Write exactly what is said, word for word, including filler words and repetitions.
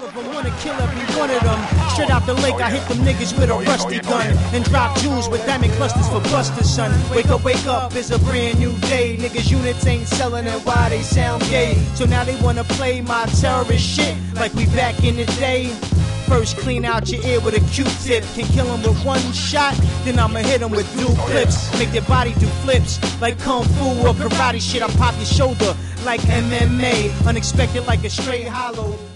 of them wanna kill every one of them. Straight out the lake, I hit them niggas with a rusty gun and drop jewels with diamond clusters for busters, son. Wake up, wake up, it's a brand new day. Niggas units ain't selling and why they sound gay. So now they wanna play my terrorist shit like we back in the day. First clean out your ear with a Q-tip. Can kill him with one shot, then I'ma hit him with dual clips. Make their body do flips like kung fu or karate shit. I pop your shoulder like M M A. Unexpected like a straight hollow.